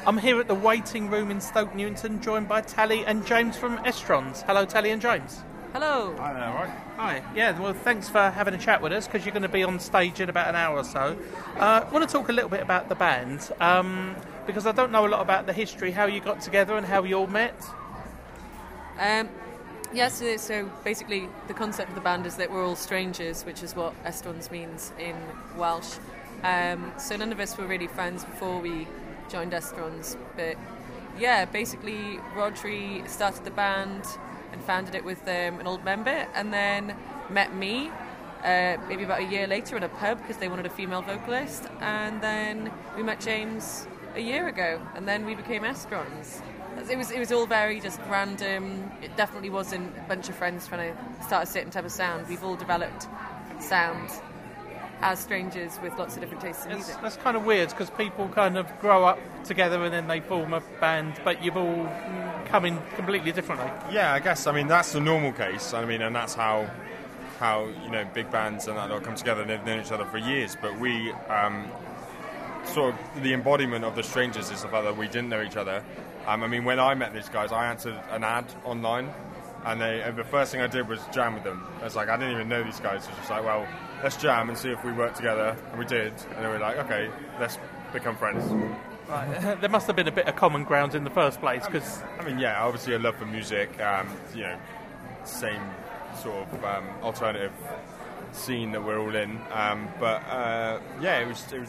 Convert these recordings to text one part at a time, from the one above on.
I'm here at the waiting room in Stoke Newington, joined by Tally and James from Estrons. Hello, Tally and James. Hello. Hi there, right? Hi. Yeah, well, thanks for having a chat with us, because you're going to be on stage in about an hour or so. I want to talk a little bit about the band, because I don't know a lot about the history, how you got together and how you all met. So basically the concept of the band is that we're all strangers, which is what Estrons means in Welsh. So none of us were really friends before we joined Estrons, but yeah, basically Rodri started the band and founded it with an old member, and then met me maybe about a year later in a pub because they wanted a female vocalist, and then we met James a year ago, and then we became Estrons. It was all very just random. It definitely wasn't a bunch of friends trying to start a certain type of sound. We've all developed sound as strangers with lots of different tastes in music. That's kind of weird, because people kind of grow up together and then they form a band, but you've all come in completely differently. Yeah, I guess. I mean, that's the normal case. I mean, and that's how big bands and that all come together and they've known each other for years. But we sort of the embodiment of the strangers is the fact that we didn't know each other. I mean, when I met these guys, I answered an ad online, and the first thing I did was jam with them. I was like, I didn't even know these guys. It was just like, well, let's jam and see if we work together. And we did. And then we were like, okay, let's become friends. Right. There must have been a bit of common ground in the first place, because... I mean, yeah, obviously a love for music, same sort of alternative scene that we're all in. It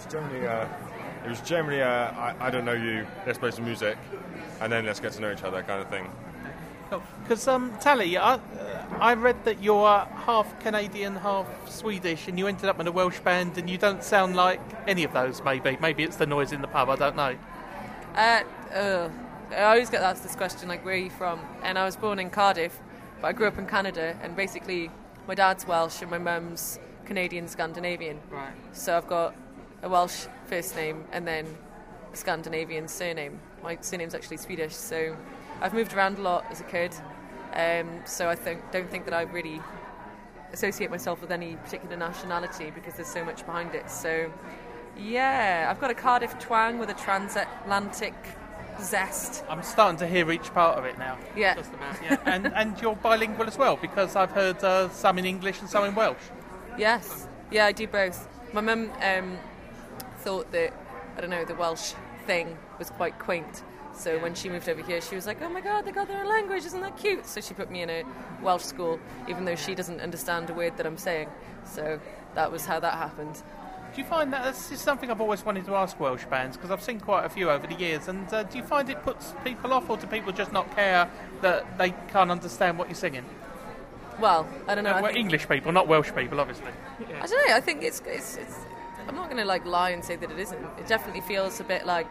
was generally I don't know you, let's play some music, and then let's get to know each other kind of thing. Because, Tally, I read that you're half Canadian, half Swedish, and you ended up in a Welsh band, and you don't sound like any of those, maybe. Maybe it's the noise in the pub, I don't know. I always get asked this question, like, where are you from? And I was born in Cardiff, but I grew up in Canada, and basically my dad's Welsh and my mum's Canadian Scandinavian. Right. So I've got a Welsh first name and then a Scandinavian surname. My surname's actually Swedish, so I've moved around a lot as a kid, so I don't think that I really associate myself with any particular nationality because there's so much behind it. So, yeah, I've got a Cardiff twang with a transatlantic zest. I'm starting to hear each part of it now. Yeah. Just about, yeah. And you're bilingual as well, because I've heard some in English and some in Welsh. Yes. Yeah, I do both. My mum thought that, I don't know, the Welsh thing was quite quaint. So when she moved over here, she was like, oh my God, they got their own language, isn't that cute? So she put me in a Welsh school, even though she doesn't understand a word that I'm saying. So that was how that happened. Do you find that's just something I've always wanted to ask Welsh bands, because I've seen quite a few over the years, and do you find it puts people off, or do people just not care that they can't understand what you're singing? Well, I don't know. Well, English people, not Welsh people, obviously. Yeah. I don't know, I think it's I'm not going to lie and say that it isn't. It definitely feels a bit like...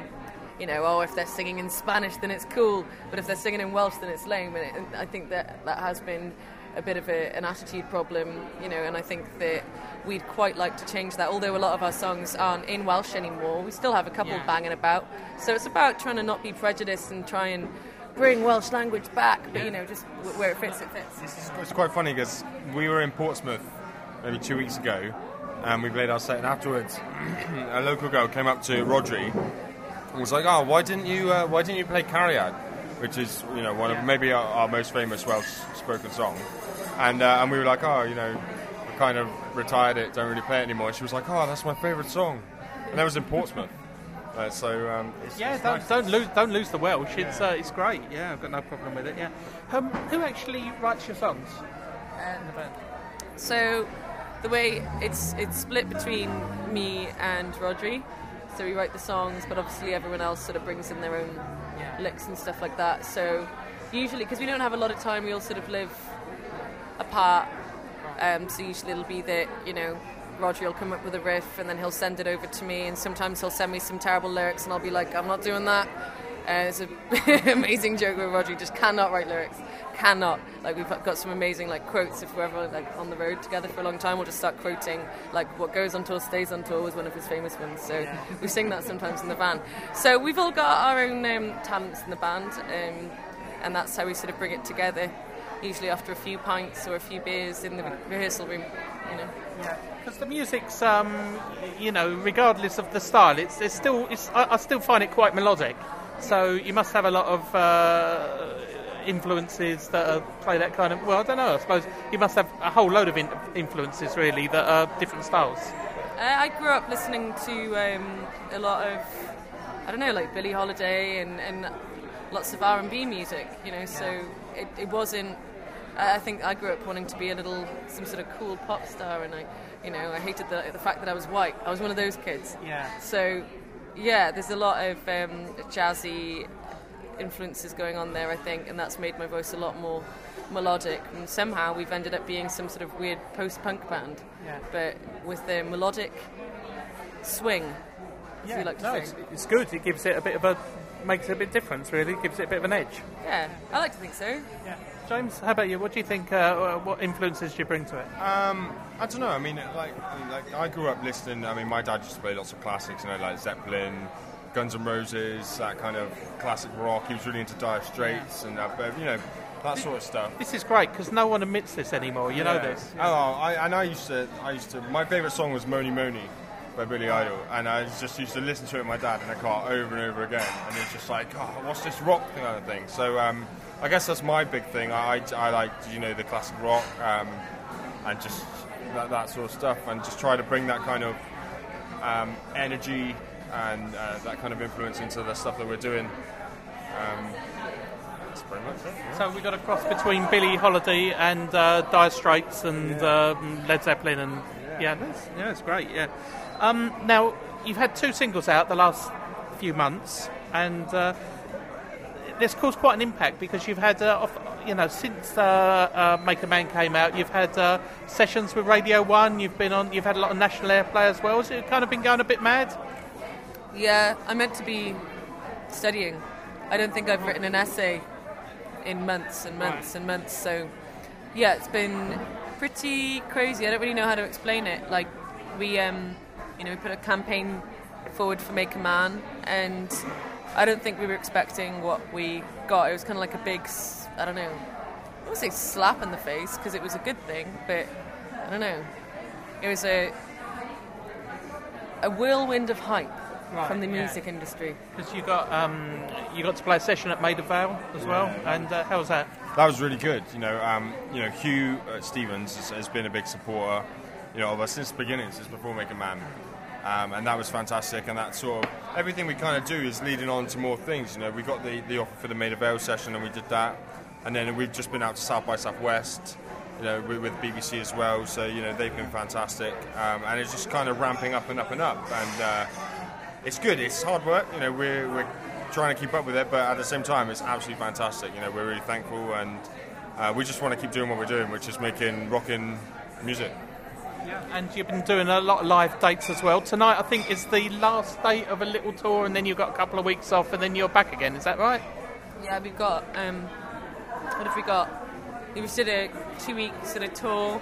if they're singing in Spanish, then it's cool, but if they're singing in Welsh, then it's lame. And I think that has been a bit of an attitude problem, and I think that we'd quite like to change that. Although a lot of our songs aren't in Welsh anymore, we still have a couple banging about. So it's about trying to not be prejudiced and try and bring Welsh language back, but, just where it fits, it fits. It's quite funny because we were in Portsmouth maybe 2 weeks ago, and we played our set, and afterwards a local girl came up to Rodri and was like, "Oh, why didn't you play Cariad?" Which is one of maybe our most famous Welsh spoken song, and we were like, "Oh, we kind of retired it, don't really play it anymore." And she was like, "Oh, that's my favourite song," and that was in Portsmouth. It's nice. Don't lose the Welsh. It's great. Yeah, I've got no problem with it. Yeah. Who actually writes your songs in the band? So the way it's split between me and Rodri. So we write the songs, but obviously everyone else sort of brings in their own licks and stuff like that. So usually, because we don't have a lot of time, we all sort of live apart. So usually it'll be that, Rodri will come up with a riff and then he'll send it over to me, and sometimes he'll send me some terrible lyrics and I'll be like, I'm not doing that. It's an amazing joke where Rodri just cannot write lyrics. Cannot. Like, we've got some amazing quotes. If we're ever on the road together for a long time, we'll just start quoting what goes on tour stays on tour was one of his famous ones. So we sing that sometimes in the van. So we've all got our own talents in the band, and that's how we sort of bring it together. usually after a few pints or a few beers in the rehearsal room, you know. Yeah, because the music's, regardless of the style, I still find it quite melodic. So you must have a lot of influences that play that kind of. Well, I don't know. I suppose you must have a whole load of influences really that are different styles. I grew up listening to a lot of, I don't know, like Billie Holiday and lots of R&B music, you know. So it wasn't. I think I grew up wanting to be some sort of cool pop star, and I hated the fact that I was white. I was one of those kids. Yeah. So, yeah, there's a lot of jazzy influences going on there, I think, and that's made my voice a lot more melodic. And somehow we've ended up being some sort of weird post-punk band, but with the melodic swing, as you like to say. It's good. It gives it makes it a bit different, really. It gives it a bit of an edge. Yeah, I like to think so. Yeah. James, how about you? What do you think? What influences do you bring to it? I don't know. I mean, I grew up listening. I mean, my dad used to play lots of classics, like Zeppelin, Guns N' Roses, that kind of classic rock. He was really into Dire Straits and that sort of stuff. This is great because no one admits this anymore. You know this. Yeah. I used to. My favourite song was Moni Moni by Billy Idol, and I just used to listen to it with my dad in the car over and over again, and it's just like, oh, what's this rock kind of thing? So I guess that's my big thing. I like the classic rock and just that sort of stuff, and just try to bring that kind of energy and that kind of influence into the stuff that we're doing. That's pretty much it. Yeah. So we got a cross between Billie Holiday and Dire Straits and Led Zeppelin, and it's great. Yeah. Now you've had 2 singles out the last few months, and this caused quite an impact because you've had, since Make a Man came out, you've had sessions with Radio 1. You've had a lot of national airplay as well. Has it kind of been going a bit mad? Yeah, I'm meant to be studying. I don't think I've written an essay in months and months and months. So, yeah, it's been pretty crazy. I don't really know how to explain it. Like, we put a campaign forward for Make a Man, and I don't think we were expecting what we got. It was kind of like a big, I don't know, I won't say slap in the face because it was a good thing, but I don't know. It was a whirlwind of hype from the music industry. Because you got to play a session at Maida Vale as well, and how was that? That was really good. Hugh Stevens has been a big supporter, of us since the beginning, since before Make a Man. And that was fantastic, and that sort of everything we kind of do is leading on to more things. We got the offer for the Maida Vale session, and we did that, and then we've just been out to South by Southwest, with BBC as well. So they've been fantastic, and it's just kind of ramping up and up and up, and it's good. It's hard work. We're trying to keep up with it, but at the same time, it's absolutely fantastic. We're really thankful, and we just want to keep doing what we're doing, which is making rocking music. Yeah, and you've been doing a lot of live dates as well. Tonight, I think, is the last date of a little tour, and then you've got a couple of weeks off, and then you're back again. Is that right? Yeah, we've got. What have we got? We did a 2-week sort of tour,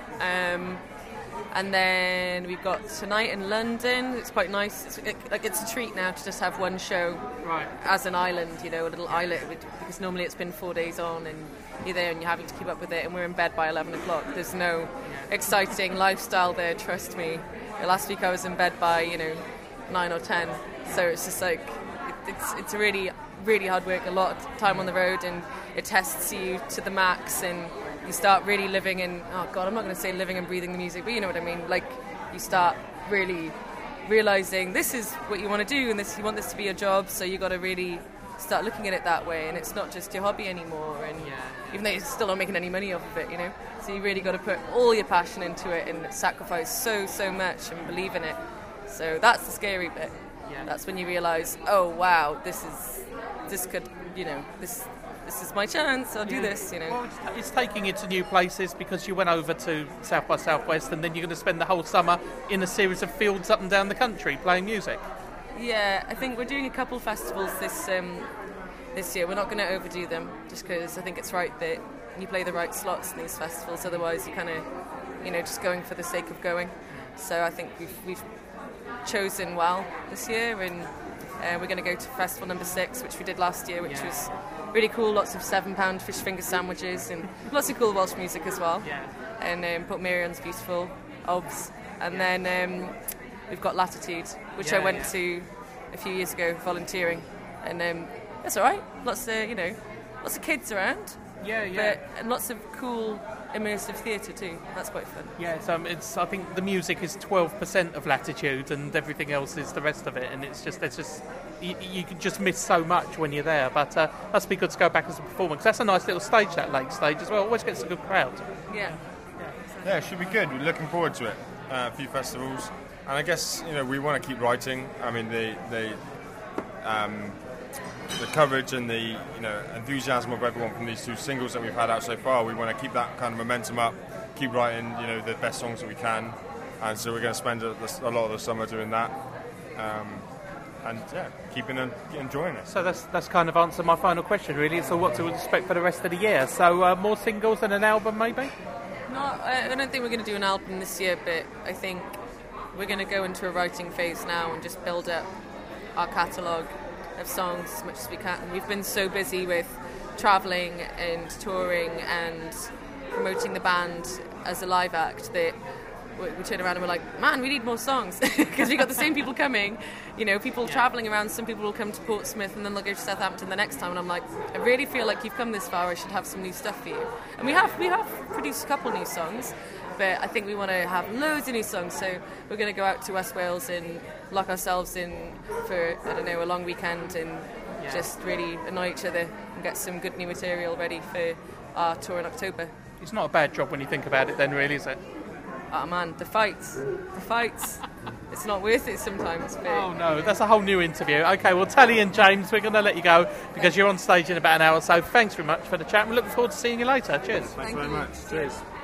and then we've got tonight in London. It's quite nice. It's a treat now to just have one show as an island, a little islet, because normally it's been 4 days on, and you're there and you're having to keep up with it, and we're in bed by 11 o'clock. There's no exciting lifestyle there, trust me. Last week I was in bed by 9 or 10, so it's just like it's really, really hard work, a lot of time on the road, and it tests you to the max, and you start really living in, oh god, I'm not going to say living and breathing the music, but you know what I mean, like you start really realising this is what you want to do, and you want this to be your job, so you got to really start looking at it that way, and it's not just your hobby anymore, and even though you're still not making any money off of it, so you really got to put all your passion into it and sacrifice so much and believe in it. So that's the scary bit. That's when you realise, oh wow, this is my chance, I'll do this, Well, it's taking you to new places because you went over to South by Southwest, and then you're going to spend the whole summer in a series of fields up and down the country playing music. Yeah, I think we're doing a couple of festivals this year. We're not going to overdo them, just because I think it's right that you play the right slots in these festivals. Otherwise, you kind of, just going for the sake of going. So I think we've chosen well this year, and We're going to go to festival number 6, which we did last year, which was really cool. Lots of £7 fish finger sandwiches and lots of cool Welsh music as well. And Port Merion's beautiful, OBS. And then we've got Latitude, which I went to a few years ago volunteering. And that's all right. Lots of kids around. And lots of cool immersive theatre too. That's quite fun. I think the music is 12% of Latitude, and everything else is the rest of it. And it's just you can just miss so much when you're there. But must be good to go back as a performer, because that's a nice little stage, that lake stage as well. Always gets a good crowd. Yeah, it should be good. We're looking forward to it. A few festivals, and I guess we want to keep writing. I mean, the coverage and the enthusiasm of everyone from these 2 singles that we've had out so far. We want to keep that kind of momentum up, keep writing the best songs that we can, and so we're going to spend a lot of the summer doing that, and enjoying it. So that's kind of answered my final question, really. So what to expect for the rest of the year? So more singles and an album, maybe? No, I don't think we're going to do an album this year, but I think we're going to go into a writing phase now and just build up our catalogue of songs as much as we can. We've been so busy with travelling and touring and promoting the band as a live act that we turn around and we're like, man, we need more songs, because we've got the same people coming, people travelling around. Some people will come to Portsmouth and then they'll go to Southampton the next time, and I'm like, I really feel like you've come this far, I should have some new stuff for you. And we have produced a couple new songs, but I think we want to have loads of new songs, so we're going to go out to West Wales and lock ourselves in for, a long weekend and just really annoy each other and get some good new material ready for our tour in October. It's not a bad job when you think about it then, really, is it? Oh man, the fights. It's not worth it sometimes. But... Oh no, that's a whole new interview. Okay, well, Tally and James, we're going to let you go because you're on stage in about an hour, so thanks very much for the chat. We're looking forward to seeing you later. Cheers. Thanks very much. Cheers.